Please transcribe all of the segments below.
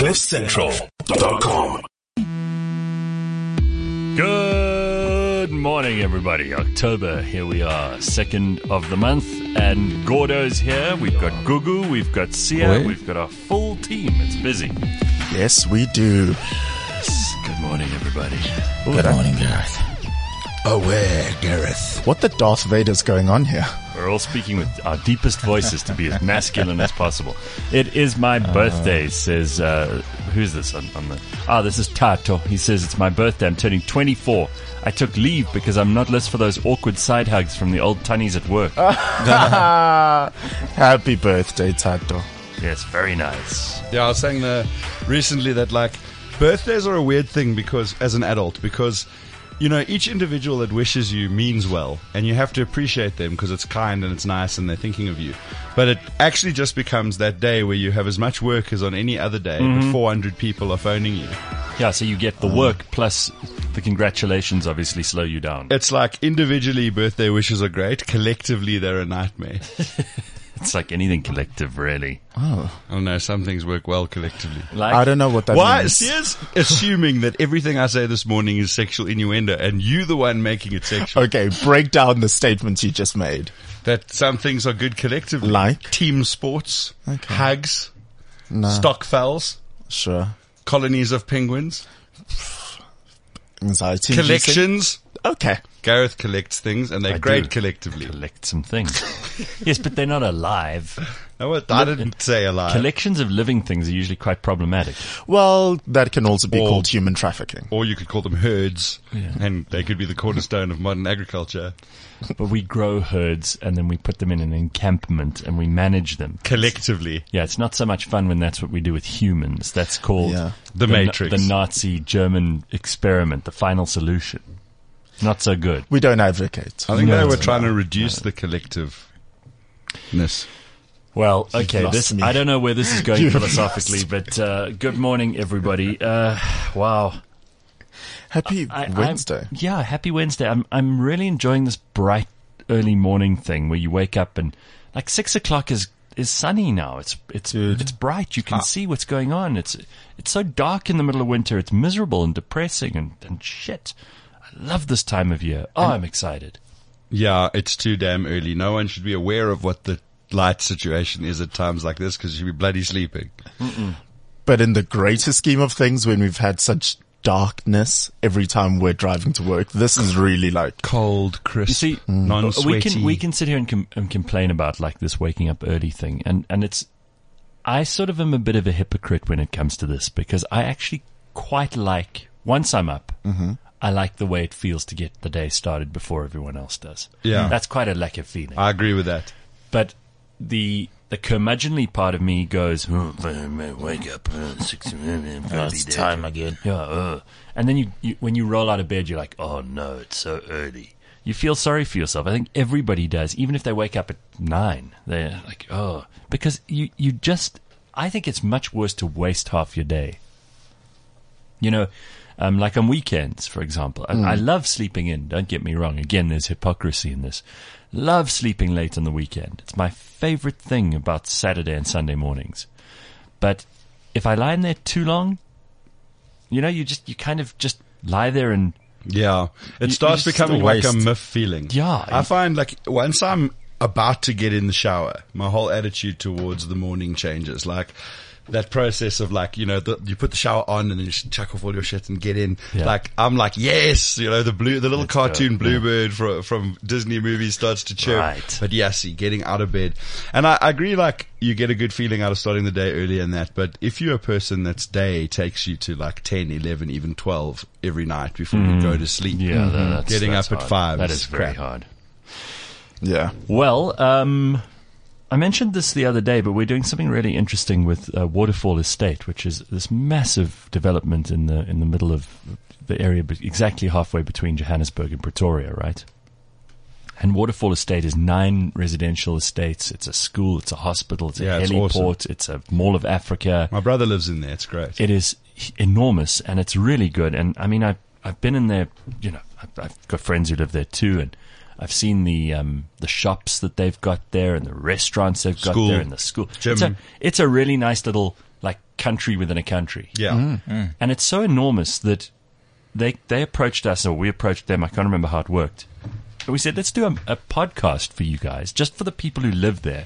CliffCentral.com. Good morning, everybody. October, here we are, 2nd of the month, and Gordo's here. We've got Gugu, we've got Sia, we've got a full team. It's busy. Yes, we do. Yes. Good morning, everybody. Good morning, Gareth. Aware, Gareth. What the Darth Vader's going on here? We're all speaking with our deepest voices to be as masculine as possible. It is my birthday, says, who's this on the... this is Tato. He says, it's my birthday. I'm turning 24. I took leave because I'm not list for those awkward side hugs from the old tunnies at work. Happy birthday, Tato. Yes, very nice. Yeah, I was saying recently that, like, birthdays are a weird thing because, as an adult, because... You know, each individual that wishes you means well, and you have to appreciate them because it's kind and it's nice and they're thinking of you. But it actually just becomes that day where you have as much work as on any other day, but 400 people are phoning you. Yeah, so you get the work plus the congratulations obviously slow you down. It's like individually birthday wishes are great, collectively they're a nightmare. It's like anything collective, really. Oh no, some things work well collectively. Like, I don't know what that means. Sia's assuming that everything I say this morning is sexual innuendo, and you the one making it sexual. Okay, break down the statements you just made. That some things are good collectively. Like? Team sports, hugs, No. stockfowls, Sure. colonies of penguins, Anxiety. collections. Okay. Gareth collects things, and they're I great do. collectively. collect some things. Yes, but they're not alive. No, I didn't say a lie. Collections of living things are usually quite problematic. Well, that can also be Or- called human trafficking. Or you could call them herds, and they could be the cornerstone of modern agriculture. But we grow herds and then we put them in an encampment and we manage them. Collectively. Yeah, it's not so much fun when that's what we do with humans. That's called The Matrix. the Nazi German experiment, the final solution. Not so good. We don't advocate. I think No, they were no, trying to reduce the collectiveness. Well, okay, lost me. I don't know where this is going You've philosophically, but good morning, everybody. Wow. Happy Wednesday. Happy Wednesday. I'm really enjoying this bright early morning thing where you wake up and like 6 o'clock is sunny now. It's bright. You can see what's going on. It's so dark in the middle of winter. It's miserable and depressing and shit. I love this time of year. Oh, I'm excited. Yeah, it's too damn early. No one should be aware of what the light situation is at times like this because you should be bloody sleeping. But in the greater scheme of things, when we've had such darkness every time we're driving to work, this is really like Cold, crisp, You see, non-sweaty. we can sit here and complain about like this waking up early thing, and it's I sort of am a bit of a hypocrite when it comes to this because I actually quite like once I'm up. I like the way it feels to get the day started before everyone else does. Yeah. That's quite a lekker feeling. I agree with that. But the curmudgeonly part of me goes, wake up, 6 a.m. It's time again. Yeah, and then you when you roll out of bed, you're like, oh no, it's so early. You feel sorry for yourself. I think everybody does, even if they wake up at 9. They're like, oh, because you just. I think it's much worse to waste half your day. You know, like on weekends, for example. I love sleeping in. Don't get me wrong. Again, there's hypocrisy in this. Love sleeping late on the weekend. It's my favorite thing about Saturday and Sunday mornings. But if I lie in there too long, you know, you kind of just lie there and Yeah. It You starts just becoming waste. like a myth feeling. Yeah. I find like once I'm about to get in the shower, my whole attitude towards the morning changes. Like that process of like, you know, you put the shower on and then you just chuck off all your shit and get in. Yeah. Like, I'm like, yes, you know, the little Let's cartoon go. bluebird from Disney movies starts to chirp. Right. But yes, getting out of bed. And I agree, like, you get a good feeling out of starting the day early and that. But if you're a person that's day takes you to like 10, 11, even 12 every night before you go to sleep. yeah, that's Getting up at hard. 5 That is is very crap. hard. yeah. Well, I mentioned this the other day, but we're doing something really interesting with Waterfall Estate, which is this massive development in the middle of the area, exactly halfway between Johannesburg and Pretoria, right? And Waterfall Estate is 9 residential estates. It's a school, it's a hospital, it's a Yeah, it's heliport, awesome. it's a Mall of Africa. My brother lives in there. It's great. It is enormous and it's really good. And I mean, I've been in there, you know, I've got friends who live there too, and I've seen the shops that they've got there and the restaurants they've got School. there and the school. Gym. It's a really nice little like country within a country. Yeah. And it's so enormous that they approached us, or we approached them. I can't remember how it worked. But we said, let's do a podcast for you guys, just for the people who live there.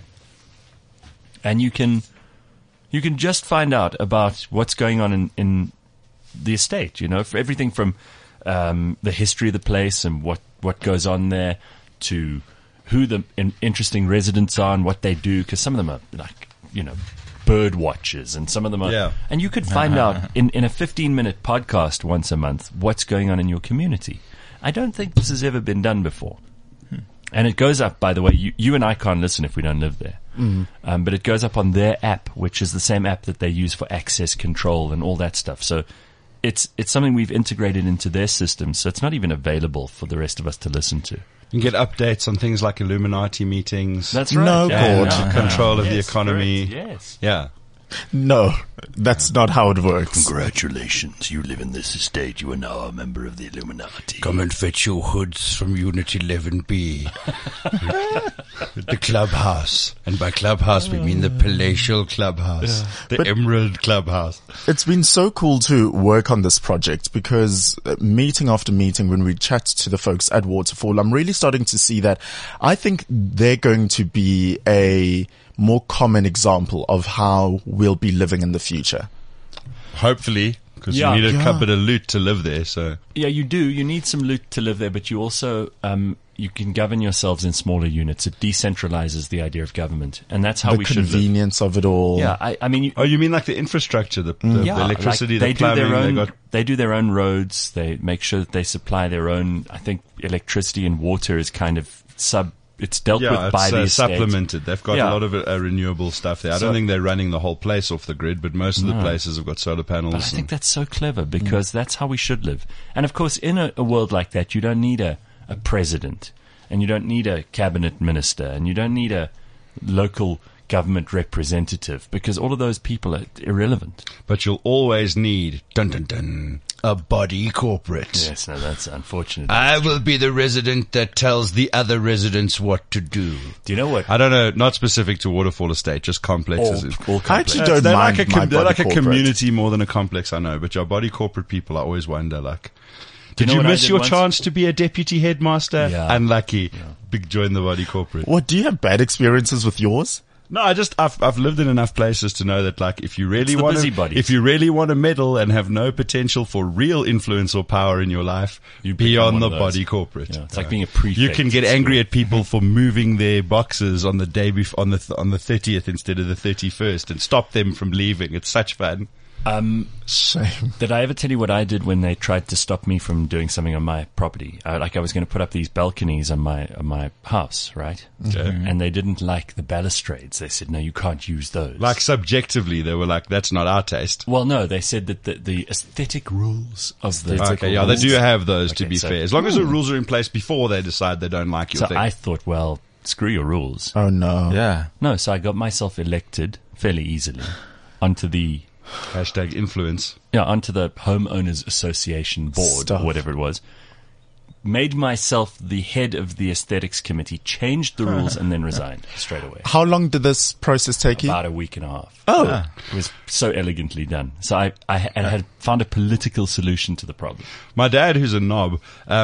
And you can just find out about what's going on in the estate, for everything from the history of the place and what goes on there to who the interesting residents are and what they do, because some of them are like, bird watchers, and some of them are. Yeah. And you could find out in a 15-minute podcast once a month what's going on in your community. I don't think this has ever been done before. And it goes up, by the way, you and I can't listen if we don't live there. But it goes up on their app, which is the same app that they use for access control and all that stuff. So it's something we've integrated into their system, so it's not even available for the rest of us to listen to. You can get updates on things like Illuminati meetings. That's right. No, God. Control of the Yes, economy. correct. Yes. Yeah. No, that's not how it works. Congratulations, you live in this estate. You are now a member of the Illuminati. Come and fetch your hoods from Unit 11B. The clubhouse. And by clubhouse, we mean the palatial clubhouse. The Emerald Clubhouse. It's been so cool to work on this project because meeting after meeting, when we chat to the folks at Waterfall, I'm really starting to see that I think they're going to be a more common example of how we'll be living in the future. Hopefully, because Yeah. you need a Yeah. cupboard of loot to live there. So Yeah, you do. You need some loot to live there, but you also you can govern yourselves in smaller units. It decentralizes the idea of government, and that's how The we should live. convenience of it all. Yeah, I mean, oh, you mean like the infrastructure, the electricity, like the plumbing? they do their own roads. They make sure that they supply their own. I think electricity and water is kind of it's dealt with by the estate. supplemented. They've got Yeah. a lot of renewable stuff there. I So- don't think they're running the whole place off the grid, but most of the places have got solar panels. But I think that's so clever because that's how we should live. And of course, in a world like that, you don't need a president, and you don't need a cabinet minister, and you don't need a local government representative, because all of those people are irrelevant. But you'll always need dun dun dun A body corporate. Yes, no, that's unfortunate. I will be the resident that tells the other residents what to do. Do you know what? I don't know, not specific to Waterfall Estate, just complexes. All I complex. actually don't they're mind like my they're body like a corporate. community more than a complex, I know. But your body corporate people, I always wonder, like, Do did know you what I miss did your once? chance to be a deputy headmaster? Yeah. Unlucky. Big join the body corporate. What, do you have bad experiences with yours? No, I've lived in enough places to know that, like, if you really It's the want busybodies. if you really want to meddle and have no potential for real influence or power in your life, You be become on one the of those. body corporate. Yeah, it's like being a prefect. You can get angry at people for moving their boxes on the day on the 30th instead of the 31st and stop them from leaving. It's such fun. Shame. Did I ever tell you what I did when they tried to stop me from doing something on my property? I was going to put up these balconies on my house, right? And they didn't like the balustrades. They said, no, you can't use those. Like, subjectively, they were like, that's not our taste. Well, no, they said that the aesthetic rules of the... Okay, yeah, they do have those, to Okay, be so- fair. As long as the rules are in place before they decide they don't like your So thing. I thought, well, screw your rules. Oh no. Yeah. No, so I got myself elected fairly easily onto the Hashtag influence. onto the homeowners association board, Stuff. or whatever it was. Made myself the head of the aesthetics committee, changed the rules, and then resigned straight away. How long did this process take you? About a week and a half. Oh, It was so elegantly done. So I had found a political solution to the problem. My dad, who's a knob,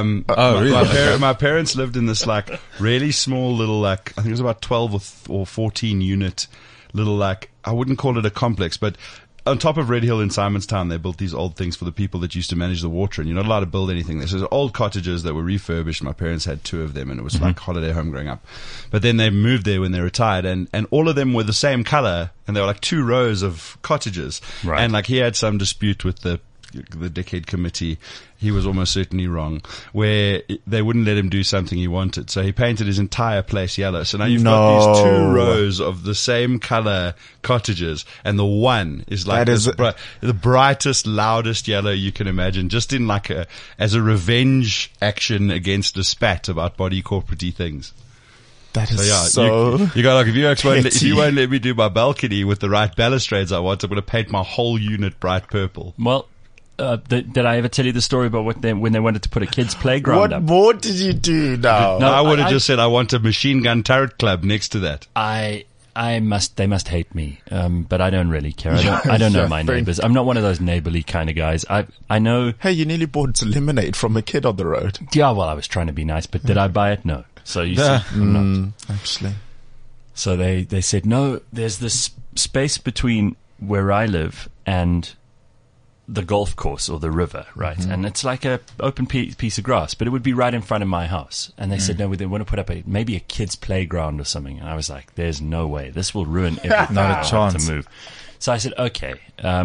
my parents lived in this like really small little like, I think it was about 12 or 14 unit little like, I wouldn't call it a complex, but on top of Red Hill in Simonstown, they built these old things for the people that used to manage the water, and you're not allowed to build anything there. So there's old cottages that were refurbished. My parents had 2 of them, and it was like holiday home growing up. But then they moved there when they retired, and all of them were the same color, and they were like 2 rows of cottages. Right. And like he had some dispute with the decade committee. He was almost certainly wrong, where they wouldn't let him do something he wanted. So he painted his entire place yellow. So now you've got these 2 rows of the same color cottages, and the one is like That is- the brightest, loudest yellow you can imagine, just in like as a revenge action against a spat about body corporate-y things. that is So yeah, you got like, if you petty. won't let me do my balcony with the right balustrades I want, I'm going to paint my whole unit bright purple. Well, did I ever tell you the story about when they wanted to put a kids' playground What up? more did you do now? No, I would have I- just said I want a machine gun turret club next to that. I They must hate me. But I don't really care. I don't know my neighbors. I'm not one of those neighborly kind of guys. I know. Hey, you nearly bought lemonade from a kid on the road. Yeah, well, I was trying to be nice, but did I buy it? No. So you see, I'm not. Actually. So they said, no, there's this space between where I live and the golf course or the river, right? And it's like a open piece of grass, but it would be right in front of my house. And they said, no, they want to put up maybe a kid's playground or something. And I was like, there's no way. This will ruin everything. Not a chance. To move. So I said, okay.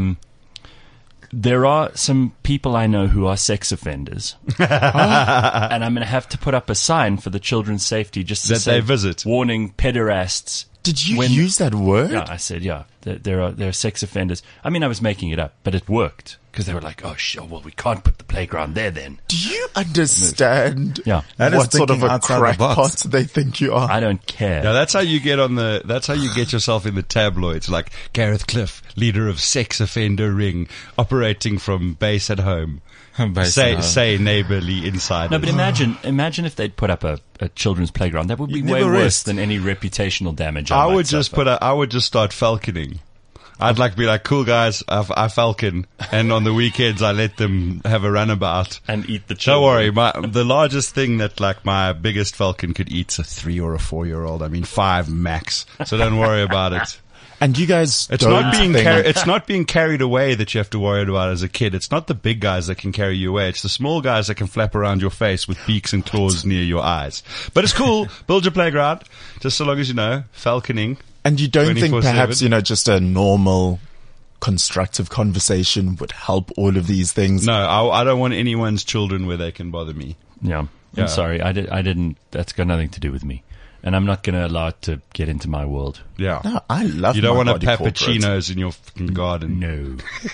There are some people I know who are sex offenders. And I'm going to have to put up a sign for the children's safety just to That say, they visit. warning pederasts. Did you use that word? Yeah, I said, yeah, there are sex offenders. I mean, I was making it up, but it worked because they were like, oh, sure, well, we can't put the playground there then. Do you understand Yeah, That is what sort of thinking a outside the crackpot box. they think you are? I don't care. Now that's how you get that's how you get yourself in the tabloids, like Gareth Cliff, leader of sex offender ring, operating from base at home. Say neighborly insiders. No, but imagine if they'd put up a children's playground. That would be way never worse rest. than any reputational damage. I might would just suffer. I would just start falconing. I'd be like, cool guys, I falcon, and on the weekends I let them have a runabout. and eat the Don't children. worry, the largest thing that my biggest falcon could eat's a 3 or a 4-year-old. I mean 5 max. So don't worry about it. And you guys It's don't not being think- it's not being carried away that you have to worry about as a kid. It's not the big guys that can carry you away. It's the small guys that can flap around your face with beaks and claws near your eyes. But it's cool. Build your playground. Just so long as you know, falconing. And you don't think 24/7. perhaps, just a normal constructive conversation would help all of these things? No, I don't want anyone's children where they can bother me. Yeah, Yeah. I'm sorry. I didn't. That's got nothing to do with me, and I'm not going to allow it to get into my world. Yeah. No, I love You don't my want to body corporate. peppuccinos in your fucking garden. No.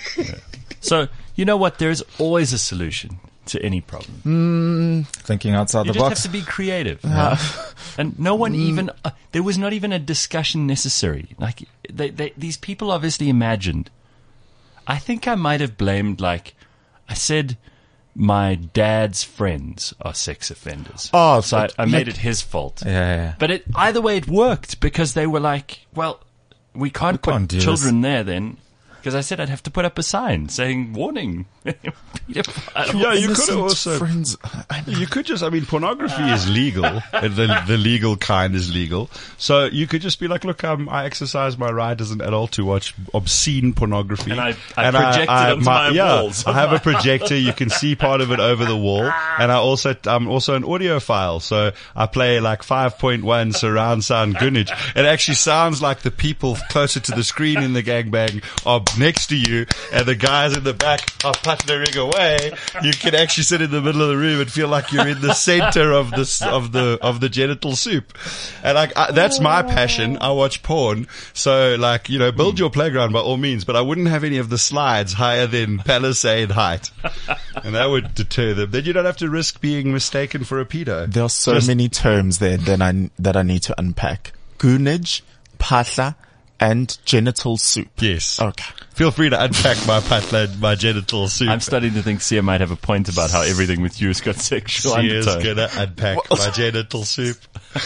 So you know what? There's always a solution to any problem. Thinking outside You the just box. have to be creative. And no one even, there was not even a discussion necessary. Like, these people obviously imagined. I think I might have blamed, I said my dad's friends are sex offenders. Oh, so I but made like- it his fault. Yeah. But either way it worked because they were like, well, we can't put can't do children there then. Because I said I'd have to put up a sign saying, warning. Pedophile. Yeah, you could Innocent also. friends. You could just, pornography is legal. The legal kind is legal. So you could just be like, look, I exercise my right as an adult to watch obscene pornography. And I project it onto my walls. I have a projector. You can see part of it over the wall. And I'm also an audiophile. So I play 5.1 surround sound Gunnage. It actually sounds like the people closer to the screen in the gangbang are next to you, and the guys in the back are partnering away. You can actually sit in the middle of the room and feel like you're in the center of the genital soup. And that's my passion. I watch porn. So build your playground by all means, but I wouldn't have any of the slides higher than Palisade height. And that would deter them. Then you don't have to risk being mistaken for a pedo. There are so many terms there that I need to unpack. Goonage, phahla, and genital soup. Yes. Okay. Feel free to unpack my genital soup. I'm starting to think Sia might have a point about how everything with you has got sexual Sia's undertone. gonna unpack my genital soup.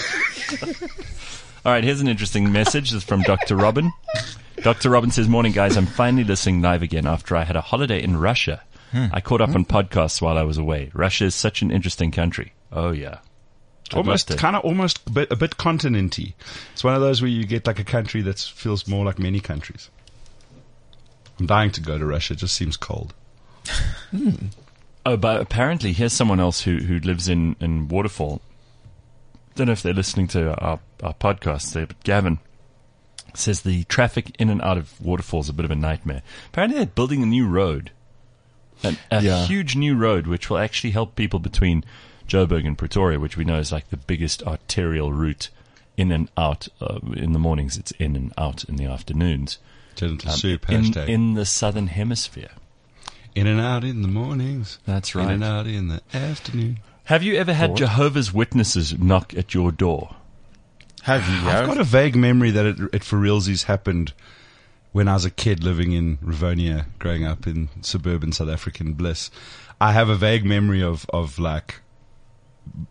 All right, here's an interesting message. It's from Dr. Robin. Dr. Robin says, morning, guys. I'm finally listening live again after I had a holiday in Russia. I caught up on podcasts while I was away. Russia is such an interesting country. Oh, yeah. Almost a bit continenty. It's one of those where you get a country that feels more like many countries. I'm dying to go to Russia. It just seems cold. Oh, but apparently here's someone else who lives in Waterfall. Don't know if they're listening to our podcast there, but Gavin says the traffic in and out of Waterfall is a bit of a nightmare. Apparently they're building a new road. A huge new road which will actually help people between Joburg and Pretoria, which we know is the biggest arterial route in and out. In the mornings, it's in and out in the afternoons. Genital soup, hashtag. In the southern hemisphere. In and out in the mornings. That's right. In and out in the afternoon. Have you ever had Jehovah's Witnesses knock at your door? Have you? I've got a vague memory that it for realsies happened when I was a kid living in Rivonia, growing up in suburban South African bliss. I have a vague memory of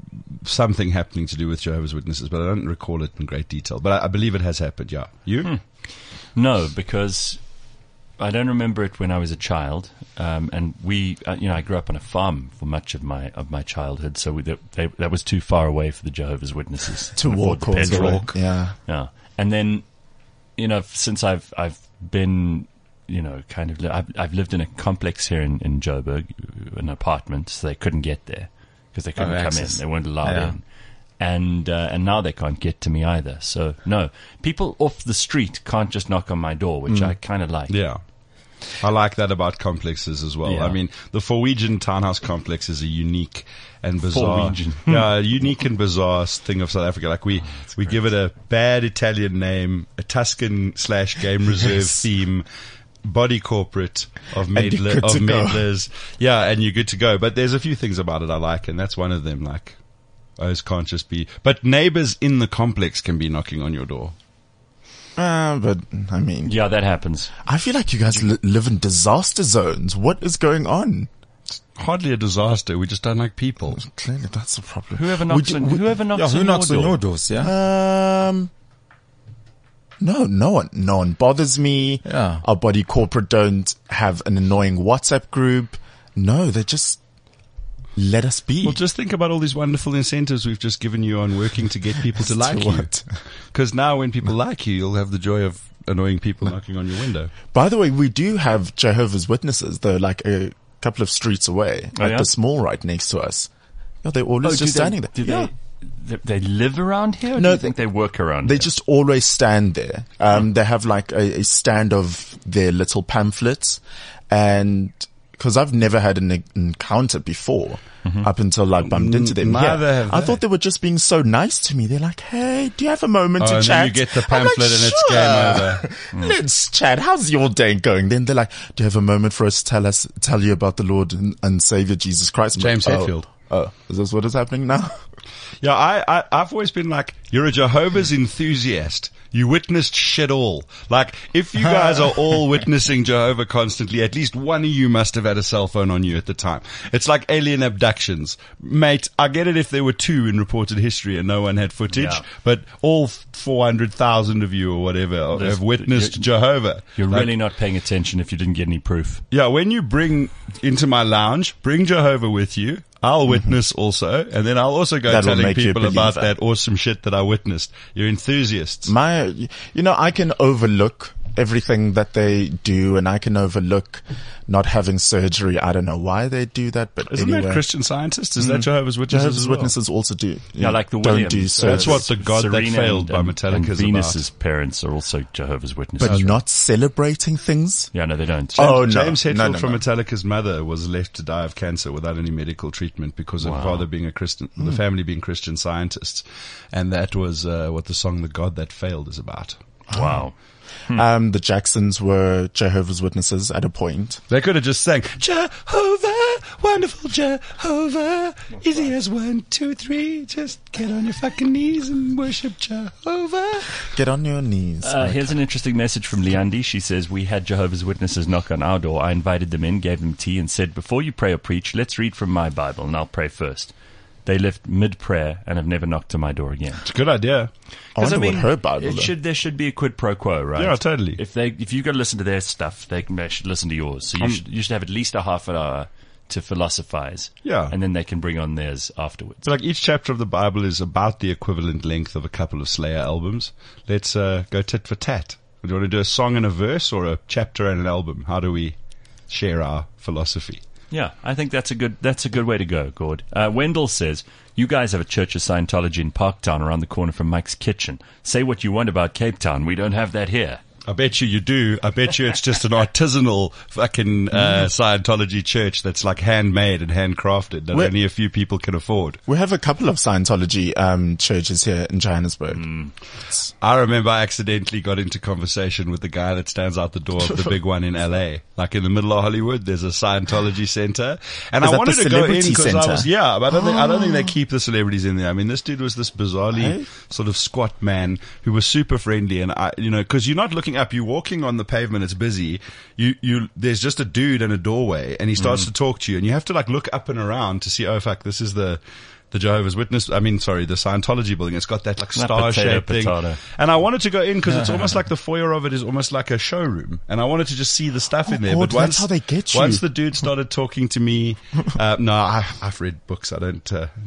something happening to do with Jehovah's Witnesses, but I don't recall it in great detail. But I believe it has happened, yeah. You? No, because I don't remember it when I was a child, and I grew up on a farm for much of my childhood, so that was too far away for the Jehovah's Witnesses To walk or the petrol. walk. Yeah. Yeah, and then since I've been I've lived in a complex here in Joburg, an apartment, so they couldn't get there because they couldn't come access. in, they weren't allowed Yeah. in. And now they can't get to me either. So no, people off the street can't just knock on my door, which I kind of like. Yeah. I like that about complexes as well. Yeah. I mean, the Norwegian townhouse complex is a unique and bizarre, Norwegian. unique and bizarre thing of South Africa. Like we give it a bad Italian name, a Tuscan/game reserve Yes. theme, body corporate of And you're good to go. Medlers. Yeah, and you're good to go. But there's a few things about it I like, and that's one of them. Like, those can't just be. But neighbors in the complex can be knocking on your door. But I mean, Yeah, that happens. I feel like you guys live in disaster zones. What is going on? Hardly a disaster. We just don't like people. Clearly, that's the problem. Whoever knocks on Who your knocks door. on your doors? Yeah. No one bothers me. Yeah. Our body corporate don't have an annoying WhatsApp group. No, they just let us be. Well, just think about all these wonderful incentives we've just given you on working to get people to like you. what? Because now when people like you, you'll have the joy of annoying people knocking on your window. By the way, we do have Jehovah's Witnesses, though, like a couple of streets away, Oh, at yeah? the small right next to us. Yeah, they're always just standing there. Do Yeah. they live around here? Or No, do you think they work around They here? just always stand there. They have like a stand of their little pamphlets, and because I've never had an encounter before up until I bumped into them. Neither have I they. thought they were just being so nice to me. They're like, "Hey, do you have a moment to and chat?" then you get the I'm like, pamphlet and it's "Sure. game over. Let's chat. How's your day going? Then they're like, "Do you have a moment for us to tell you about the Lord and Savior Jesus Christ?" I'm James like, Hetfield. Oh, is this what is happening now? Yeah, I've always been like, you're a Jehovah's enthusiast. You witnessed shit all. Like, if you guys are all witnessing Jehovah constantly, at least one of you must have had a cell phone on you at the time. It's like alien abductions. Mate, I get it if there were 2 in reported history and no one had footage, Yeah. but all 400,000 of you or whatever have witnessed Jehovah. You're Like, really not paying attention if you didn't get any proof. yeah, when you bring into my lounge, bring Jehovah with you. I'll witness also, and then I'll also go That'll telling make you a people about believer. that awesome shit that I witnessed. You're enthusiasts. I can overlook everything that they do, and I can overlook not having surgery. I don't know why they do that, but Isn't anyway. that Christian Scientists? Is that Jehovah's Witnesses Jehovah's as well? Witnesses also do. Yeah, like the don't Williams. do surgery. That's what the God that Serena failed by and Metallica is Venus's parents are also Jehovah's Witnesses. but not celebrating things. Yeah, no, they don't. Oh, no. James Hetfield No. from Metallica's mother was left to die of cancer without any medical treatment because of father being a Christian, the family being Christian scientists. And that was what the song The God That Failed is about. Wow. The Jacksons were Jehovah's Witnesses at a point. They could have just sang, Jehovah, wonderful Jehovah, easy as 1, 2, 3, just get on your fucking knees and worship Jehovah. Get on your knees. Here's an interesting message from Leandi. She says, we had Jehovah's Witnesses knock on our door. I invited them in, gave them tea, and said, before you pray or preach, let's read from my Bible, and I'll pray first. They left mid-prayer and have never knocked on my door again. It's a good idea. I wonder what her Bible there should be a quid pro quo, right? Yeah, totally. If you got to listen to their stuff, they should listen to yours. So you should have at least a half an hour to philosophize. Yeah. And then they can bring on theirs afterwards. So like each chapter of the Bible is about the equivalent length of a couple of Slayer albums. Let's go tit for tat. Do you want to do a song and a verse or a chapter and an album? How do we share our philosophy? Yeah, I think that's a good way to go, Gord. Wendell says, you guys have a Church of Scientology in Parktown around the corner from Mike's Kitchen. Say what you want about Cape Town. We don't have that here. I bet you do. I bet you it's just an artisanal fucking Scientology church that's like handmade and handcrafted that only a few people can afford. We have a couple of Scientology churches here in Johannesburg. I remember I accidentally got into conversation with the guy that stands out the door of the big one in LA. Like in the middle of Hollywood, there's a Scientology center. And Is I that wanted the to go in celebrity because I center? was, but I don't think they keep the celebrities in there. I mean, this dude was this bizarrely sort of squat man who was super friendly. And cause you're not looking up, you're walking on the pavement, it's busy. There's just a dude in a doorway and he starts to talk to you and you have to like look up and around to see, oh fuck, this is the the Scientology building. It's got that like That star-shaped thing. potato. And I wanted to go in because it's almost like the foyer of it is almost like a showroom. And I wanted to just see the stuff in there. God, But once, that's how they get you. once the dude started talking to me, no, I've read books. I'm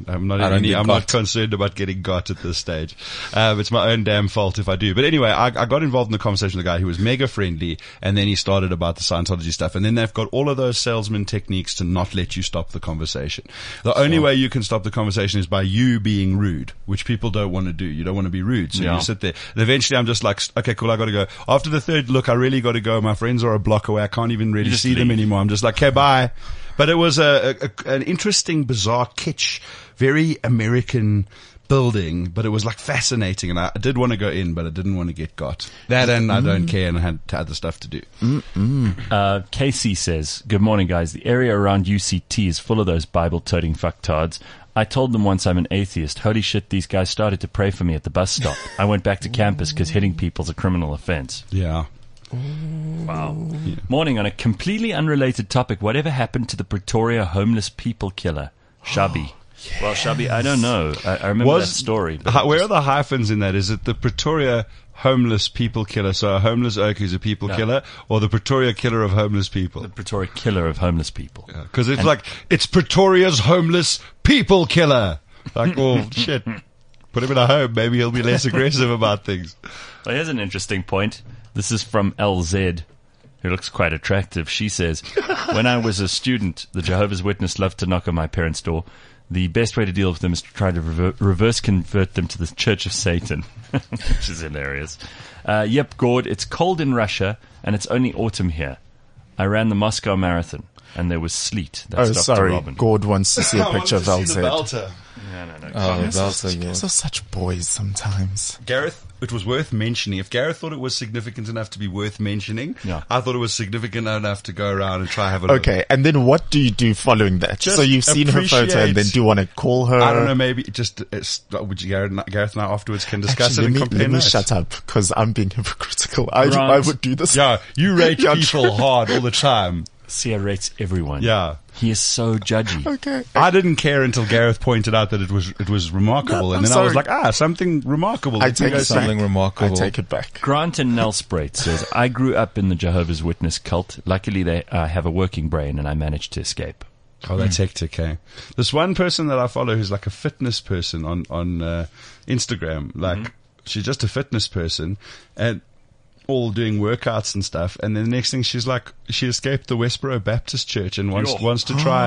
not concerned about getting got at this stage. It's my own damn fault if I do. But anyway, I got involved in the conversation with a guy who was mega friendly, and then he started about the Scientology stuff. And then they've got all of those salesman techniques to not let you stop the conversation. The only way you can stop the conversation is by you being rude, which people don't want to do. You don't want to be rude. So you sit there. And eventually I'm just like, okay, cool, I got to go. After the third look, I really got to go. My friends are a block away. I can't even really see them anymore. I'm just like, okay, bye. But it was an interesting, bizarre kitsch, very American building, but it was like fascinating, and I did want to go in, but I didn't want to get got. That and I don't care, and I had other stuff to do. Casey says, good morning, guys. The area around UCT is full of those Bible-toting fucktards. I told them once I'm an atheist. Holy shit, these guys started to pray for me at the bus stop. I went back to campus because hitting people's a criminal offense. Yeah. Wow. Yeah. Morning, on a completely unrelated topic, whatever happened to the Pretoria homeless people killer, Shabi? Yes. Well, Shabi, I don't know. I remember that story. Where are the hyphens in that? Is it the Pretoria homeless people killer? So a homeless oak who's a people killer, or the Pretoria killer of homeless people? The Pretoria killer of homeless people. Because it's Pretoria's homeless people killer. Like, well, shit. Put him in a home. Maybe he'll be less aggressive about things. Well, here's an interesting point. This is from LZ, who looks quite attractive. She says, when I was a student, the Jehovah's Witness loved to knock on my parents' door. The best way to deal with them is to try to reverse convert them to the Church of Satan, which is hilarious. Yep, Gord, it's cold in Russia, and it's only autumn here. I ran the Moscow Marathon, and there was sleet. That's Dr. Sorry. Robin. Gord wants to see a picture of LZ. No. Those are such boys sometimes. Gareth, it was worth mentioning. If Gareth thought it was significant enough to be worth mentioning, I thought it was significant enough to go around and try to have a look. Okay, and then what do you do following that? So you've seen her photo, and then do you want to call her? I don't know, maybe just Gareth and I afterwards can discuss it and compare Let me notes. shut up, because I'm being hypocritical. I would do this. Yeah, you rate people hard all the time. Sia rates everyone. Yeah. He is so judgy. Okay. I didn't care until Gareth pointed out that it was remarkable, and then I was like, something remarkable. I take something remarkable. I take it back. Grant in Nelspruit says, I grew up in the Jehovah's Witness cult. Luckily, they have a working brain, and I managed to escape. Oh, that's hectic, eh? This one person that I follow who's like a fitness person on Instagram, like she's just a fitness person, and all doing workouts and stuff, and then the next thing she's like, she escaped the Westboro Baptist Church and wants to try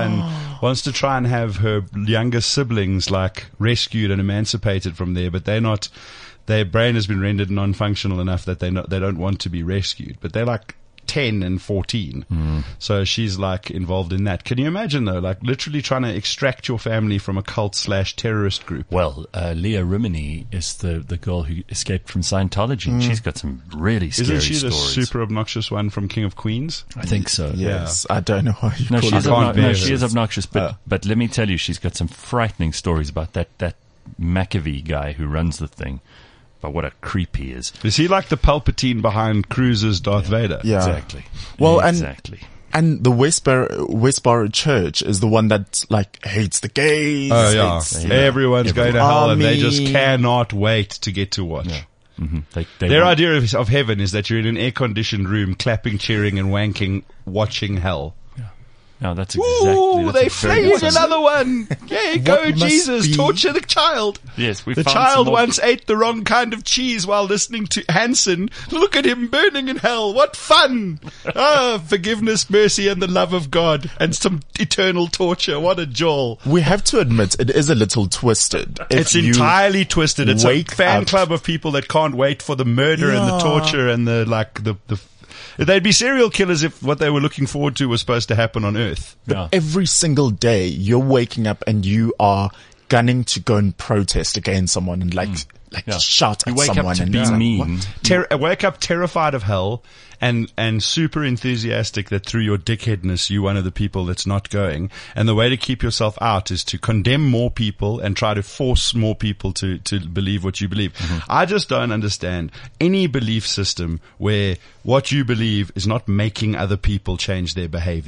and have her younger siblings like rescued and emancipated from there, but their brain has been rendered non-functional enough that they don't want to be rescued, but they're like 10 and 14. So she's like involved in that. Can you imagine though, like literally trying to extract your family from a cult/terrorist group? Well, Leah Rimini is the girl who escaped from Scientology. She's got some really scary stories. Isn't she the super obnoxious one from King of Queens? I think so. Yes. I don't know why you call she is obnoxious, but let me tell you, she's got some frightening stories about that McAfee guy who runs the thing. But what a creep he is. Is he like the Palpatine behind Cruise's Darth Vader? Yeah. Exactly. Well, exactly. And the Westboro Church is the one that like hates the gays. Oh yeah. Everyone's going to hell and they just cannot wait to get to watch. Yeah. Mm-hmm. Their idea of heaven is that you're in an air-conditioned room, clapping, cheering, and wanking, watching hell. No, that's exactly. They flayed another one. Yeah, go Jesus, torture the child. Yes, the child once ate the wrong kind of cheese while listening to Hanson. Look at him burning in hell. What fun! Forgiveness, mercy, and the love of God, and some eternal torture. What a joy! We have to admit it is a little twisted. It's entirely twisted. It's a fan club of people that can't wait for the murder and the torture and the. They'd be serial killers if what they were looking forward to was supposed to happen on Earth. But every single day you're waking up and you are gunning to go and protest against someone and shout at someone. You wake up to be mean. Wake up terrified of hell and super enthusiastic that through your dickheadness you're one of the people that's not going. And the way to keep yourself out is to condemn more people and try to force more people to believe what you believe. I just don't understand any belief system where what you believe is not making other people change their behavior.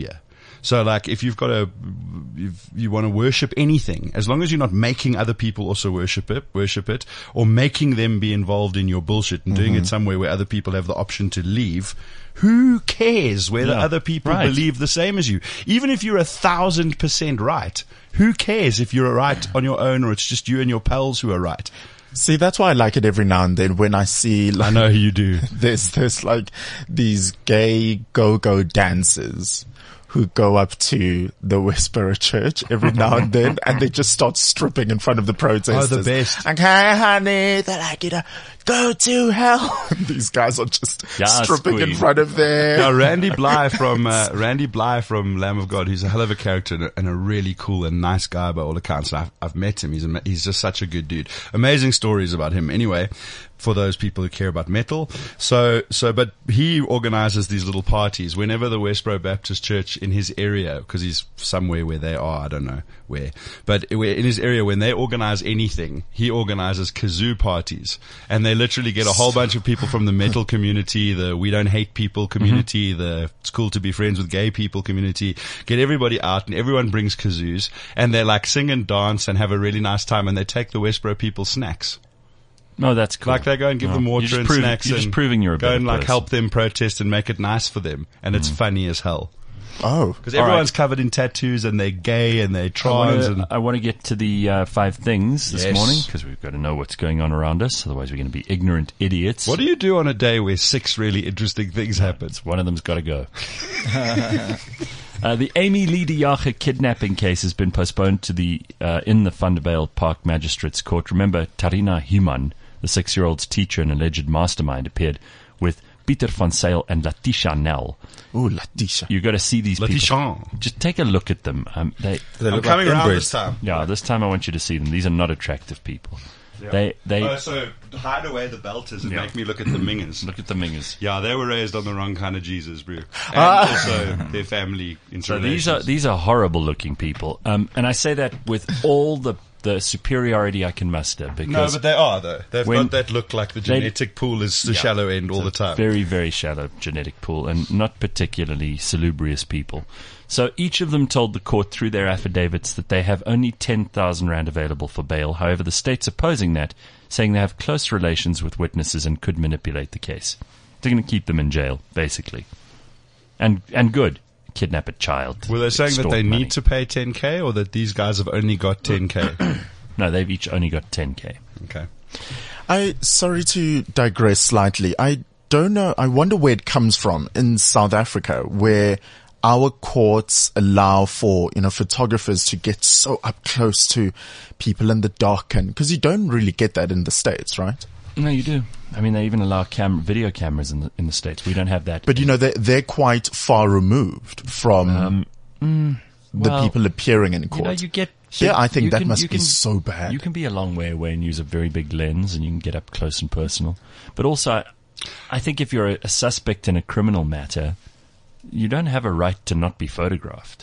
So like if you've got if you want to worship anything, as long as you're not making other people also worship it, or making them be involved in your bullshit and doing it somewhere where other people have the option to leave, who cares whether other people believe the same as you? Even if you're 1,000% right, who cares if you're right on your own or it's just you and your pals who are right? See, that's why I like it every now and then when I see, like, I know you do. There's like these gay go-go dancers who go up to the Westboro Church every now and then, and they just start stripping in front of the protesters. Oh, the best. Like, hey, honey, they're like, you know, go to hell. These guys are just stripping in front of them. Now, Randy Bly from Lamb of God, he's a hell of a character and a really cool and nice guy by all accounts. I've met him. He's just such a good dude. Amazing stories about him. Anyway, for those people who care about metal. But he organizes these little parties whenever the Westboro Baptist Church in his area, because he's somewhere where they are, I don't know where, but in his area, when they organize anything, he organizes kazoo parties, and they literally get a whole bunch of people from the metal community, the we don't hate people community, the it's cool to be friends with gay people community, get everybody out, and everyone brings kazoos, and they like sing and dance and have a really nice time, and they take the Westboro people snacks. Oh, that's cool. Like they go and give them water and snacks, you're just proving you're a go better and like person. help them protest and make it nice for them, and it's funny as hell. Oh, Because everyone's covered in tattoos and they're gay and they're trans. I want to get to the 5 things this Yes. morning, because we've got to know what's going on around us. Otherwise, we're going to be ignorant idiots. What do you do on a day where 6 really interesting things happen? One of them's got to go. The Amy Lee de Jager kidnapping case has been postponed to the in the Vanderbilt Park Magistrates Court. Remember, Tarina Human, the 6-year-old's teacher and alleged mastermind, appeared with Pieter van Zyl and Latisha Nel. ooh, Latisha. You got to see these people. Latisha. Just take a look at them. They I'm look coming like around inbred. this time. Yeah, this time I want you to see them. These are not attractive people. Yeah. They So hide away the belters and Yeah. make me look at the mingers. look at the mingers. Yeah, they were raised on the wrong kind of Jesus, bro. And also their family So interrelations. these are horrible looking people. And I say that with all the superiority I can muster, No, because but they are, though. They've when got that look like the they- genetic pool is the Yeah. shallow end all the time. very, very shallow genetic pool, and not particularly salubrious people. So each of them told the court through their affidavits that they have only 10,000 rand available for bail. However, the state's opposing that, saying they have close relations with witnesses and could manipulate the case. They're going to keep them in jail, basically. And good. Kidnap a child. Were they saying that extort they money. need to pay 10K or that these guys have only got 10K? No, they've each only got 10K. Okay. Sorry to digress slightly. I don't know. I wonder where it comes from in South Africa, where our courts allow for, photographers to get so up close to people in the dark, and because you don't really get that in the States, right? No, you do. I mean, they even allow video cameras in the States. We don't have that. But they're quite far removed from the well, people appearing in court. you get Here, I think you that can- must you be can- so bad. You can be a long way away and use a very big lens, and you can get up close and personal. But also, I think if you're a suspect in a criminal matter, you don't have a right to not be photographed.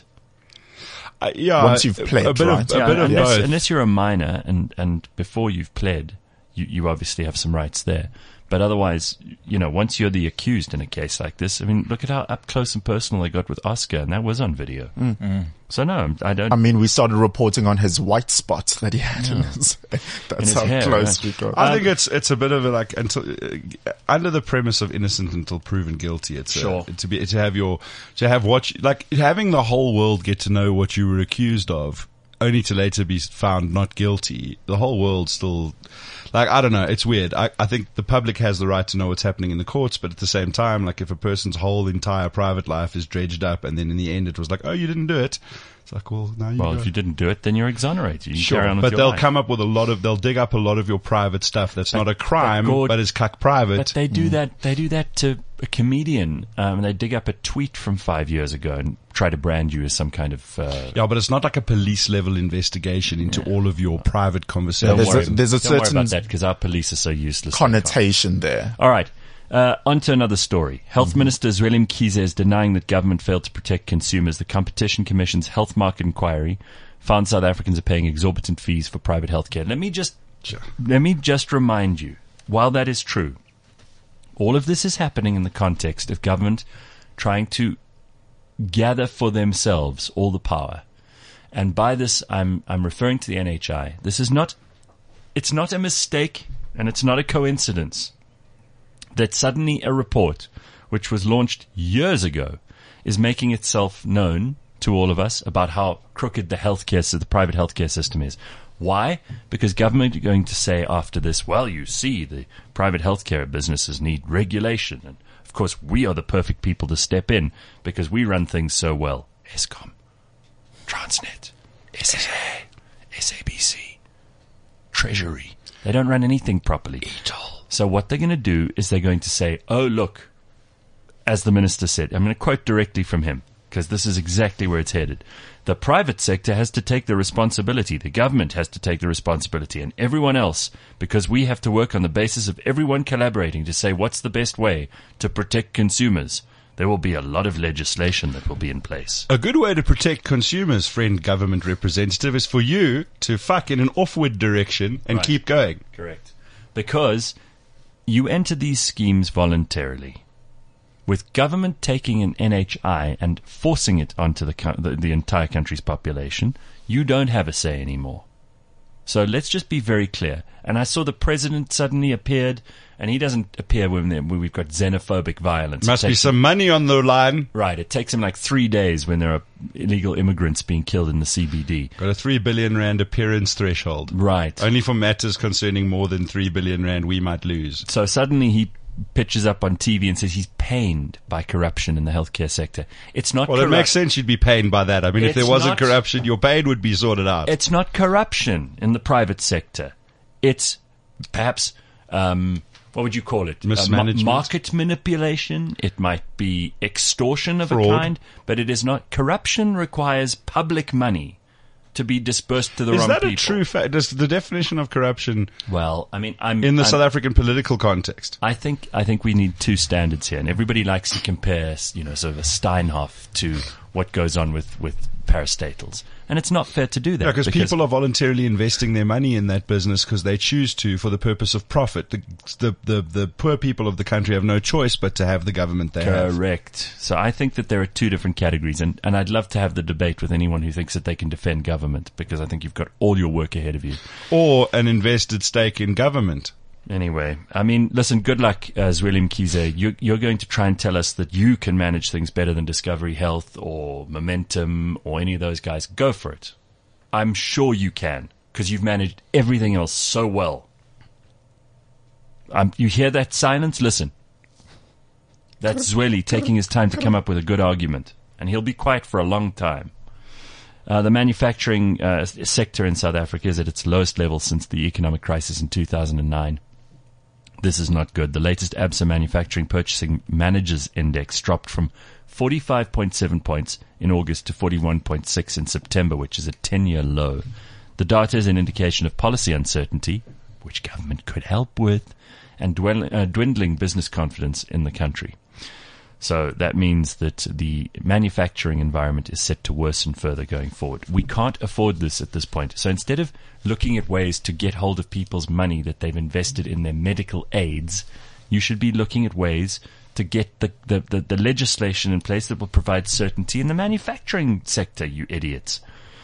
Yeah. Once you've pled, a bit right? Of, a bit of both. Unless you're a minor and before you've pled, you obviously have some rights there. But otherwise, once you're the accused in a case like this, I mean, look at how up close and personal they got with Oscar, and that was on video. So no, I don't. I mean, we started reporting on his white spot that he had in his. That's his how hair, close right? we got. I think it's a bit of a like until under the premise of innocent until proven guilty. It's Sure. having the whole world get to know what you were accused of, only to later be found not guilty. The whole world still. Like, I don't know, it's weird. I think the public has the right to know what's happening in the courts, but at the same time, like, if a person's whole entire private life is dredged up and then in the end it was like, oh, you didn't do it. It's like, well, no, Well, if you didn't do it, then you're exonerated. You Sure, carry on with but your they'll life. come up with they'll dig up a lot of your private stuff that's not a crime, Gord- but is cuck private. But they do that. They do that to a comedian. They dig up a tweet from 5 years ago and try to brand you as some kind of. Yeah, but it's not like a police level investigation into all of your private conversations. There's a Don't worry certain about that because our police are so useless. connotation there. All right. On to another story. Health Minister Zweli Mkhize is denying that government failed to protect consumers. The Competition Commission's health market inquiry found South Africans are paying exorbitant fees for private healthcare. Let me just remind you, while that is true, all of this is happening in the context of government trying to gather for themselves all the power. And by this, I'm referring to the NHI. It's not a mistake, and it's not a coincidence that suddenly a report, which was launched years ago, is making itself known to all of us about how crooked the private healthcare system is. Why? Because government are going to say after this, well, you see, the private healthcare businesses need regulation. And, of course, we are the perfect people to step in because we run things so well. Eskom, Transnet, SSA, SABC, Treasury. They don't run anything properly. So what they're going to do is they're going to say, oh, look, as the minister said, I'm going to quote directly from him because this is exactly where it's headed. The private sector has to take the responsibility. The government has to take the responsibility, and everyone else, because we have to work on the basis of everyone collaborating to say what's the best way to protect consumers. There will be a lot of legislation that will be in place. A good way to protect consumers, friend government representative, is for you to fuck in an offward direction and keep going. Correct. Because you enter these schemes voluntarily. With government taking an NHI and forcing it onto the entire country's population, you don't have a say anymore. So let's just be very clear. And I saw the president suddenly appeared, and he doesn't appear when we've got xenophobic violence. Must be some money on the line. Right. It takes him like 3 days when there are illegal immigrants being killed in the CBD. Got a 3 billion rand appearance threshold. Right. Only for matters concerning more than 3 billion rand we might lose. So suddenly he pitches up on TV and says he's pained by corruption in the healthcare sector. It's not. Well, it makes sense you'd be pained by that. I mean, if there wasn't corruption, your pain would be sorted out. It's not corruption in the private sector. It's perhaps, what would you call it? Mismanagement. Market manipulation. It might be extortion of Fraud. a kind, but it is not. Corruption requires public money to be dispersed to the wrong people. Is that a true fact? Does the definition of corruption? Well, I mean, in the South African political context. I think we need two standards here, and everybody likes to compare, sort of a Steinhoff to what goes on with parastatals, and it's not fair to do that. Yeah, because people are voluntarily investing their money in that business because they choose to for the purpose of profit. The poor people of the country have no choice but to have the government they have. Correct. So I think that there are two different categories, and I'd love to have the debate with anyone who thinks that they can defend government, because I think you've got all your work ahead of you. Or an invested stake in government. Anyway, I mean, listen, good luck, Zweli Mkhize. You're going to try and tell us that you can manage things better than Discovery Health or Momentum or any of those guys. Go for it. I'm sure you can, because you've managed everything else so well. You hear that silence? Listen. That's Zweli taking his time to come up with a good argument, and he'll be quiet for a long time. The manufacturing sector in South Africa is at its lowest level since the economic crisis in 2009. This is not good. The latest ABSA Manufacturing Purchasing Managers Index dropped from 45.7 points in August to 41.6 in September, which is a 10-year low. The data is an indication of policy uncertainty, which government could help with, and dwindling business confidence in the country. So that means that the manufacturing environment is set to worsen further going forward. We can't afford this at this point. So instead of looking at ways to get hold of people's money that they've invested in their medical aids, you should be looking at ways to get the legislation in place that will provide certainty in the manufacturing sector, you idiots.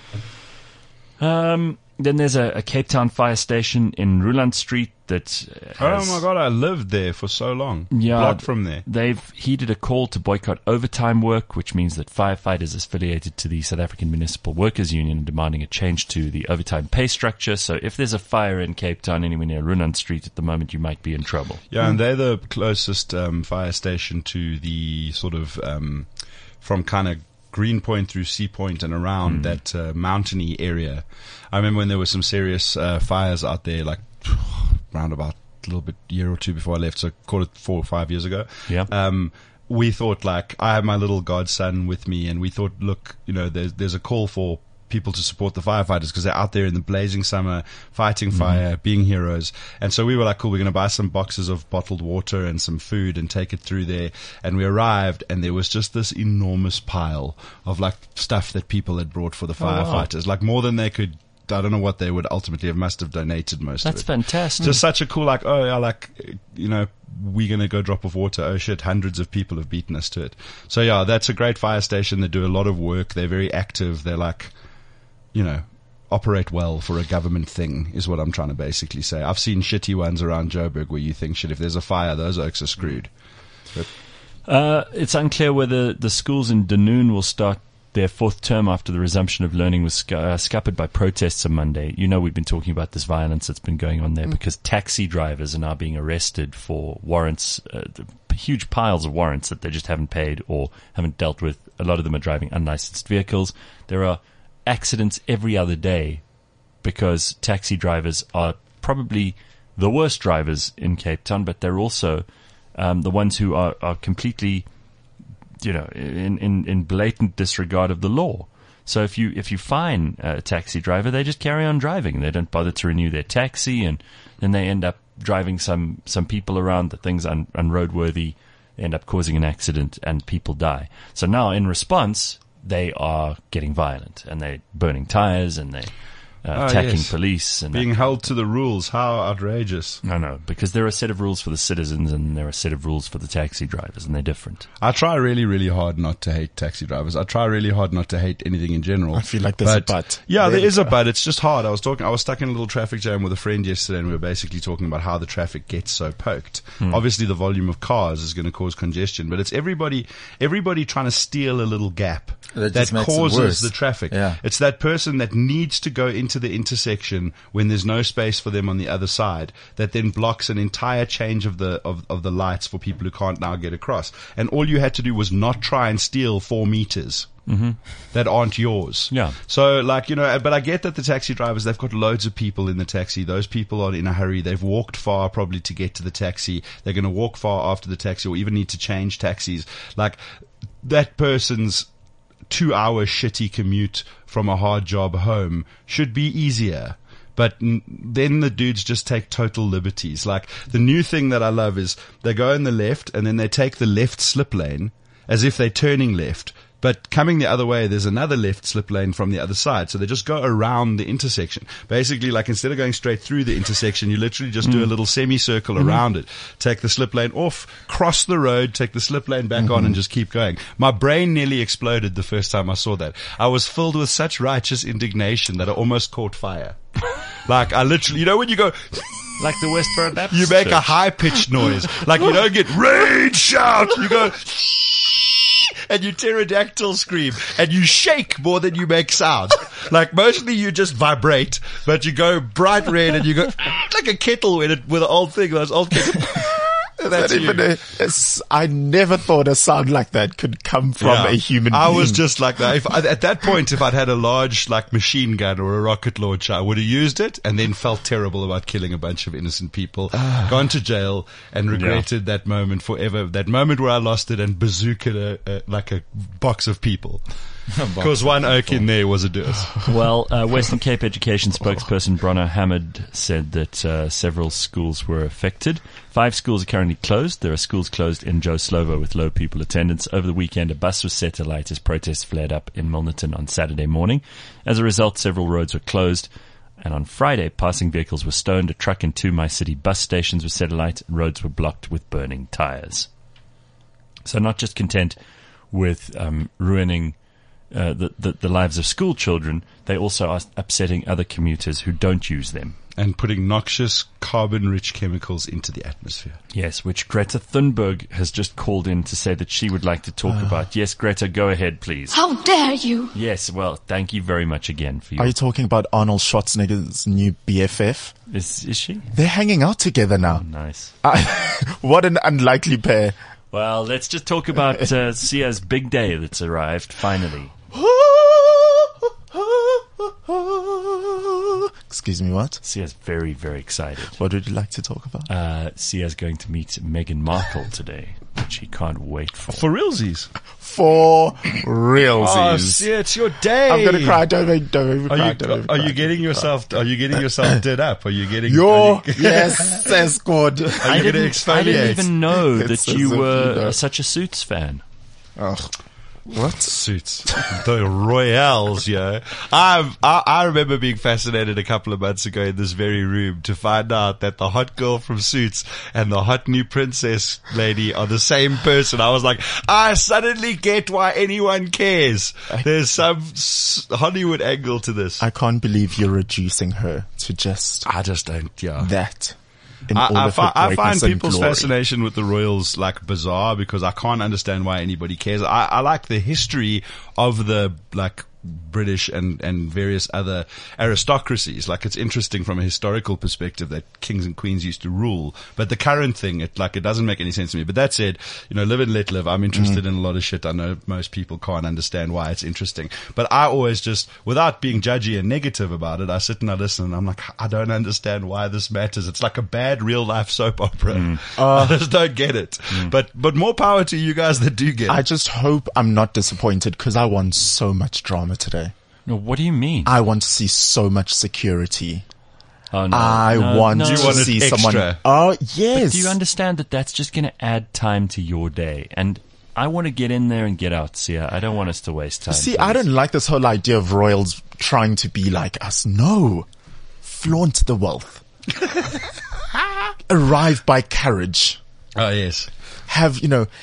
Then there's a Cape Town fire station in Ruland Street that has, oh my God, I lived there for so long. Yeah, blocked from there. They've heeded a call to boycott overtime work, which means that firefighters affiliated to the South African Municipal Workers Union are demanding a change to the overtime pay structure. So if there's a fire in Cape Town anywhere near Ruland Street at the moment, you might be in trouble. Yeah, and they're the closest fire station to the sort of from kind of Greenpoint through Sea Point and around that mountainy area. I remember when there were some serious fires out there, like around about a little bit year or two before I left, so call it 4 or 5 years ago. Yeah. We thought, like, I have my little godson with me, and we thought, look, there's a call for people to support the firefighters because they're out there in the blazing summer fighting fire, being heroes. And so we were like, cool, we're going to buy some boxes of bottled water and some food and take it through there. And we arrived, and there was just this enormous pile of like stuff that people had brought for the firefighters, like more than they could I don't know what they would ultimately have, must have donated most That's of it. fantastic. Just such a cool, like, oh yeah, like, we're going to go drop off water. Oh shit, hundreds of people have beaten us to it. So yeah, that's a great fire station. They do a lot of work. They're very active. They're like, operate well for a government thing is what I'm trying to basically say. I've seen shitty ones around Joburg where you think, shit, if there's a fire, those oaks are screwed. But it's unclear whether the schools in Dunoon will start their fourth term after the resumption of learning was scuppered by protests on Monday. We've been talking about this violence that's been going on there because taxi drivers are now being arrested for warrants, huge piles of warrants that they just haven't paid or haven't dealt with. A lot of them are driving unlicensed vehicles. There are accidents every other day because taxi drivers are probably the worst drivers in Cape Town, but they're also the ones who are completely, in blatant disregard of the law. So if you fine a taxi driver, they just carry on driving. They don't bother to renew their taxi, and then they end up driving some people around that things unroadworthy, end up causing an accident, and people die. So now, in response, they are getting violent, and they're burning tires, and they attacking police and being held to the rules. How outrageous. No, because there are a set of rules for the citizens and there are a set of rules for the taxi drivers, and they're different. I try really, really hard not to hate taxi drivers. I try really hard not to hate anything in general. I feel like there's a but. Yeah, there is a but. It's just hard. I was stuck in a little traffic jam with a friend yesterday, and we were basically talking about how the traffic gets so poked. Obviously, the volume of cars is going to cause congestion, but it's everybody trying to steal a little gap that causes the traffic. Yeah. It's that person that needs to go into the intersection when there's no space for them on the other side, that then blocks an entire change of the lights for people who can't now get across. And all you had to do was not try and steal 4 meters. That aren't yours. Yeah. So, but I get that the taxi drivers, they've got loads of people in the taxi. Those people are in a hurry. They've walked far probably to get to the taxi. They're going to walk far after the taxi or even need to change taxis. Like, that person's 2-hour shitty commute from a hard job home should be easier. But then the dudes just take total liberties. Like, the new thing that I love is they go in the left and then they take the left slip lane as if they're turning left. But coming the other way, there's another left slip lane from the other side. So they just go around the intersection. Basically, like, instead of going straight through the intersection, you literally just do a little semicircle around it. Take the slip lane off, cross the road, take the slip lane back on, and just keep going. My brain nearly exploded the first time I saw that. I was filled with such righteous indignation that I almost caught fire. Like, I literally, when you go... Like the Westboro Baptist You make Church. a high-pitched noise. Like, you don't get rage shout. You go... and you pterodactyl scream, and you shake more than you make sound. Like, mostly you just vibrate, but you go bright red and you go like a kettle with an old thing, those old kettles. That's you. I never thought a sound like that could come from a human being. I was just like that. At that point, if I'd had a large, like, machine gun or a rocket launcher, I would have used it and then felt terrible about killing a bunch of innocent people, gone to jail, and regretted that moment forever. That moment where I lost it and bazookaed like a box of people. Because one oak in there was a deuce. Well, Western Cape Education spokesperson Bronner Hamid said that several schools were affected. 5 schools are currently closed. There are schools closed in Joe Slovo with low pupil attendance. Over the weekend, a bus was set alight as protests flared up in Milnerton on Saturday morning. As a result, several roads were closed. And on Friday, passing vehicles were stoned. A truck and 2 MyCity bus stations were set alight. And roads were blocked with burning tires. So not just content with ruining the lives of school children, they also are upsetting other commuters who don't use them. And putting noxious, carbon-rich chemicals into the atmosphere. Yes, which Greta Thunberg has just called in to say that she would like to talk about. Yes, Greta, go ahead, please. How dare you? Yes, well, thank you very much again for your... Are you talking about Arnold Schwarzenegger's new BFF? Is she? They're hanging out together now. Nice. What an unlikely pair. Well, let's just talk about Sia's big day that's arrived, finally. Excuse me, what? Sia's very, very excited. What would you like to talk about? Sia's going to meet Meghan Markle today, which he can't wait for. For realsies. For realsies. Oh, it's your day. I'm gonna cry. Don't even cry. Are you getting yourself did up? Are you getting yes, that's good. Are you going to exfoliate? I didn't even know that It's you as if were you know. such a Suits fan. Ugh. What? Suits. The Royals, yo. I remember being fascinated a couple of months ago in this very room to find out that the hot girl from Suits and the hot new princess lady are the same person. I was like, I suddenly get why anyone cares. There's some Hollywood angle to this. I can't believe you're reducing her to just I just don't, yeah. that. In all of her I find greatness and people's glory. fascination with the Royals like bizarre because I can't understand why anybody cares. I like the history of the like British and various other aristocracies. Like it's interesting from a historical perspective that kings and queens used to rule. But the current thing, it doesn't make any sense to me. But that said, live and let live. I'm interested in a lot of shit. I know most people can't understand why it's interesting. But I always just, without being judgy and negative about it, I sit and I listen and I'm like, I don't understand why this matters. It's like a bad real life soap opera. I just don't get it. But more power to you guys that do get it. I just hope I'm not disappointed because I want so much drama today. No, what do you mean? I want to see so much security. Oh, no. I want You to want it see extra. someone. Oh, yes. Do you understand that that's just going to add time to your day? And I want to get in there and get out, Sia. I don't want us to waste time. See, please. I don't like this whole idea of royals trying to be like us. No. Flaunt the wealth. Arrive by carriage. Oh, yes. Have,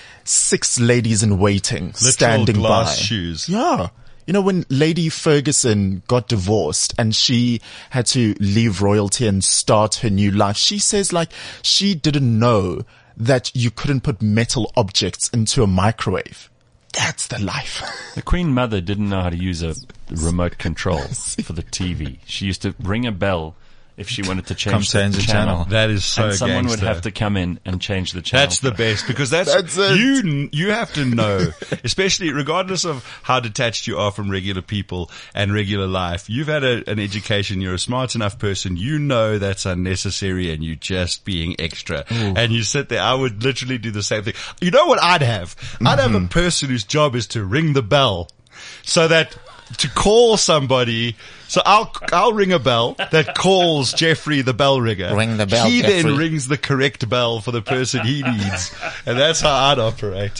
6 ladies in waiting standing glass by. shoes. Yeah. When Lady Ferguson got divorced and she had to leave royalty and start her new life, she says she didn't know that you couldn't put metal objects into a microwave. That's the life. The Queen Mother didn't know how to use a remote control for the TV. She used to ring a bell if she wanted to change the channel. That is so and someone gangster. would have to come in and change the channel. That's the best because that's it. you have to know, especially regardless of how detached you are from regular people and regular life. You've had an education. You're a smart enough person. You know that's unnecessary and you're just being extra. And you sit there. I would literally do the same thing. You know what I'd have? I'd have a person whose job is to ring the bell so that to call somebody. So I'll ring a bell that calls Jeffrey the bell ringer. Ring the bell, He Jeffrey. then rings the correct bell for the person he needs. And that's how I'd operate.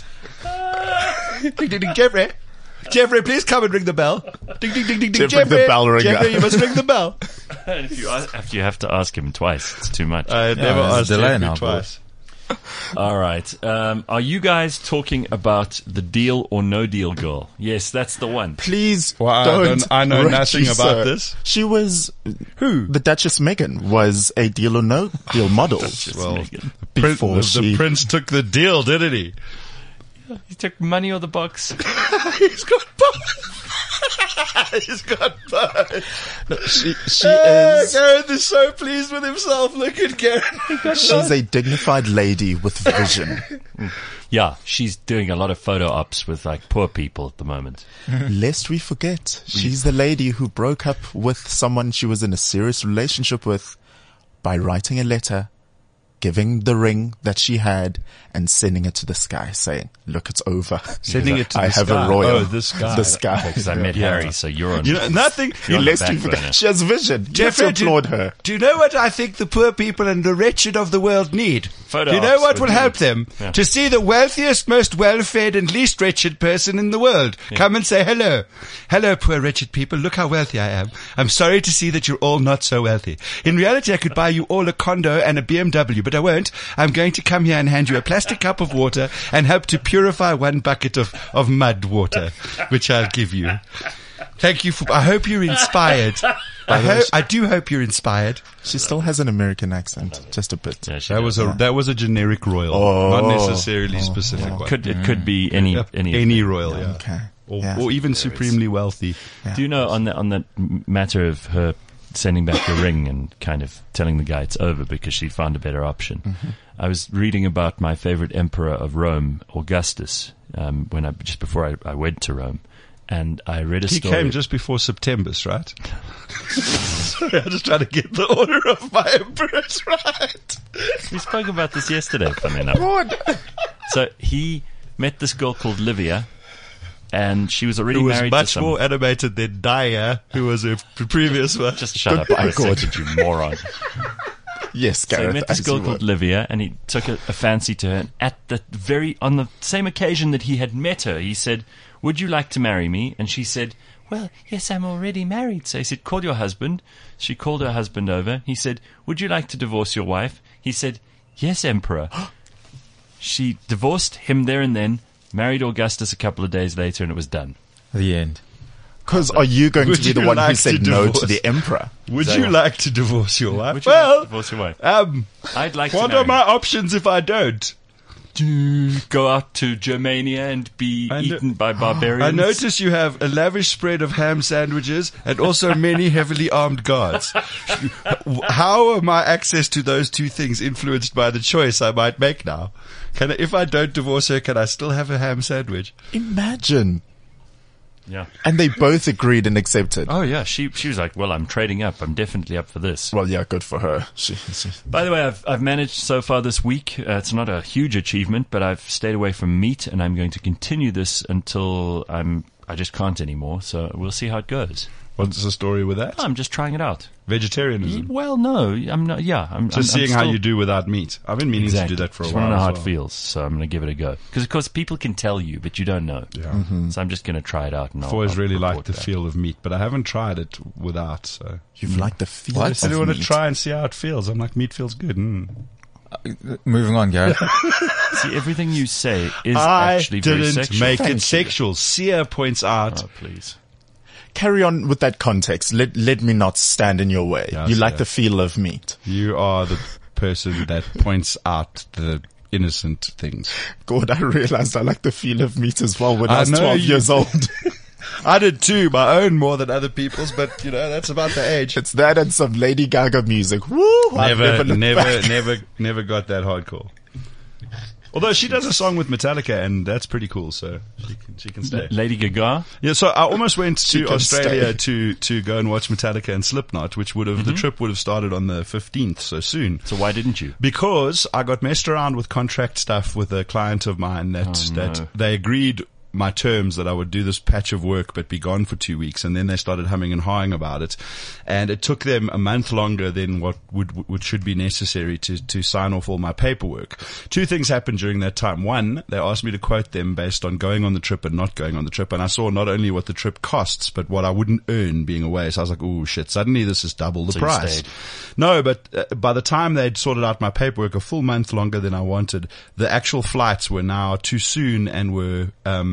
Ding, ding, ding, Jeffrey. Jeffrey, please come and ring the bell. Ding, ding, ding, ding, ding. Jeffrey the bell ringer. Jeffrey, you must ring the bell. And if you have to ask him twice, it's too much. I never there's a asked delay Jeffrey now, twice. All right. Are you guys talking about the Deal or No Deal girl? Yes, that's the one. Please Well, I know nothing reduce about her. this. She was Who? the Duchess Meghan was a Deal or No Deal model. Well, Before the she- prince took the deal, didn't he? He took money or the box. He's got both. He's got both. she is. Garen is so pleased with himself. Look at Garen. She's a dignified lady with vision. Yeah, she's doing a lot of photo ops with poor people at the moment. Lest we forget, she's the lady who broke up with someone she was in a serious relationship with by writing a letter, giving the ring that she had, and sending it to the sky, saying, "Look, it's over." Sending it to I the have sky. a royal. Oh, this guy. The sky. Because I met Harry, so you're on. Nothing. You're on the Lest we back burner. forget, she has vision. You have Jeffrey, to applaud her. Do you know what I think the poor people and the wretched of the world need? Photo Do you know ops what would will be- help them? Yeah. To see the wealthiest, most well-fed and least wretched person in the world. Come and say hello. Hello, poor wretched people. Look how wealthy I am. I'm sorry to see that you're all not so wealthy. In reality, I could buy you all a condo and a BMW, but I won't. I'm going to come here and hand you a plastic cup of water and help to purify one bucket of mud water, which I'll give you. Thank you I hope you're inspired. I do hope you're inspired. She still has an American accent, just a bit. Yeah, she That does. was a generic royal, not necessarily specific one. It could be any royal, yeah. Okay. Or even supremely wealthy. Do you know on that matter of her sending back the ring and kind of telling the guy it's over because she found a better option? Mm-hmm. I was reading about my favorite emperor of Rome, Augustus, just before I went to Rome, and I read a He story. came just before September's, right? Sorry, I'm just trying to get the order of my emperors right. We spoke about this yesterday, funny enough. So he met this girl called Livia, and she was already Who was married much to someone. more animated than Dia, who was a previous one. Just shut up for a second, you moron. Yes, So he Gareth. met this as girl you called were. Livia, and he took a fancy to her. And on the same occasion that he had met her, he said, would you like to marry me? And she said, well, yes, I'm already married. So he said, call your husband. She called her husband over. He said, would you like to divorce your wife? He said, yes, Emperor. She divorced him there and then, married Augustus a couple of days later, and it was done. The end. Because are you going Would to be the you one who like said to no to divorce? the emperor? Would you like to divorce your wife? Would you like to divorce your wife? I'd like to what marry are my options if I don't? to go out to Germania and be eaten by barbarians. I notice you have a lavish spread of ham sandwiches and also many heavily armed guards. How are my access to those two things influenced by the choice I might make now? If I don't divorce her, can I still have a ham sandwich? Imagine. Yeah. And they both agreed and accepted. Oh yeah, she was like, well, I'm trading up. I'm definitely up for this. Well, yeah, good for her. She By the way, I've managed so far this week. It's not a huge achievement, but I've stayed away from meat, and I'm going to continue this until I just can't anymore. So we'll see how it goes. What's the story with that? I'm just trying it out. Vegetarianism. Well, no, I'm not. Yeah, I'm Seeing I'm how still- you do without meat. I've been meaning Exactly. to do that for a Just while. want to know how as it well. feels, so I'm going to give it a go. Because of course people can tell you, but you don't know. Yeah. So I'm just going to try it out. And I've always really report liked the back. feel of meat, but I haven't tried it without. So You've liked the feel I of said I want to meat. try and see how it feels. I'm like, meat feels good. Moving on, Gareth. See, everything you say is I actually very didn't sexual. make Thank it you. sexual. Sia points out. Oh, please. Carry on with that context. Let me not stand in your way. Yeah, you like sir. the feel of meat. You are the person that points out the innocent things. God, I realized I like the feel of meat as well when I I was know 12 you years old. I did too, my own more than other people's, but that's about the age. It's that and some Lady Gaga music. Woo! I've Never got that hardcore. Although she does a song with Metallica, and that's pretty cool, so she can stay. Lady Gaga. Yeah, so I almost went to can Australia to go and watch Metallica and Slipknot, which would have the trip would have started on the 15th, so soon. So why didn't you? Because I got messed around with contract stuff with a client of mine that they agreed my terms that I would do this patch of work but be gone for 2 weeks, and then they started humming and hawing about it, and it took them a month longer than what should be necessary to sign off all my paperwork. Two things happened during that time. One, they asked me to quote them based on going on the trip and not going on the trip, and I saw not only what the trip costs but what I wouldn't earn being away. So I was like, oh shit, suddenly this is double the So you price. stayed. No, but by the time they'd sorted out my paperwork a full month longer than I wanted, the actual flights were now too soon and were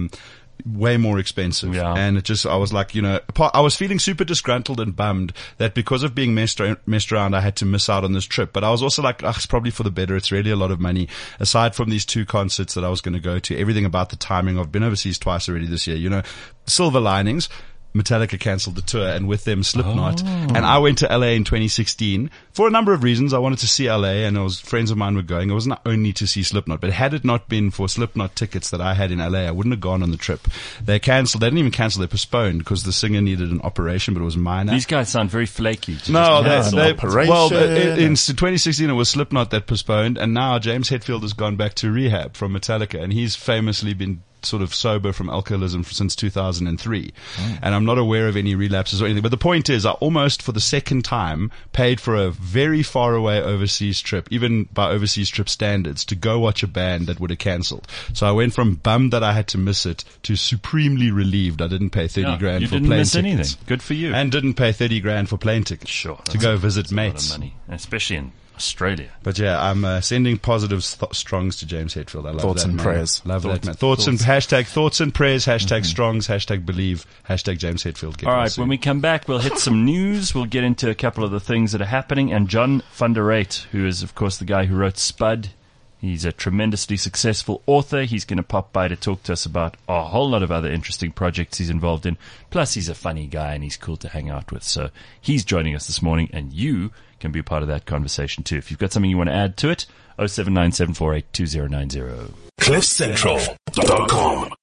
way more expensive. Yeah. And I was like, I was feeling super disgruntled and bummed that because of being messed around, I had to miss out on this trip. But I was also like, it's probably for the better. It's really a lot of money. Aside from these two concerts that I was going to go to, everything about the timing. I've been overseas twice already this year. Silver linings. Metallica cancelled the tour, and with them Slipknot. And I went to LA in 2016 for a number of reasons. I wanted to see LA, and friends of mine were going. It wasn't only to see Slipknot, but had it not been for Slipknot tickets that I had in LA, I wouldn't have gone on the trip. They cancelled. They didn't even cancel. They postponed because the singer needed an operation, but it was minor. These guys sound very flaky. No, Just they operation. well, in 2016 it was Slipknot that postponed, and now James Hetfield has gone back to rehab from Metallica, and he's famously been sort of sober from alcoholism since 2003. And I'm not aware of any relapses or anything. But the point is, I almost, for the second time, paid for a very far away overseas trip, even by overseas trip standards, to go watch a band that would have cancelled. So I went from bummed that I had to miss it to supremely relieved I didn't pay 30 grand you for didn't plane miss tickets. anything. Good for you. And didn't pay 30 grand for plane tickets. Sure. To go visit A lot mates. of money, especially in Australia. But yeah, I'm sending positive strongs to James Hetfield. I love Thoughts that and man. prayers. Love that man. Thoughts and hashtag thoughts and prayers, hashtag strongs, hashtag believe, hashtag James Hetfield. Get All well right, soon. when we come back, we'll hit some news. We'll get into a couple of the things that are happening. And John van der Reet, who is, of course, the guy who wrote Spud. He's a tremendously successful author. He's going to pop by to talk to us about a whole lot of other interesting projects he's involved in. Plus, he's a funny guy and he's cool to hang out with. So he's joining us this morning, and you can be part of that conversation too. If you've got something you want to add to it, 0797482090. CliffCentral.com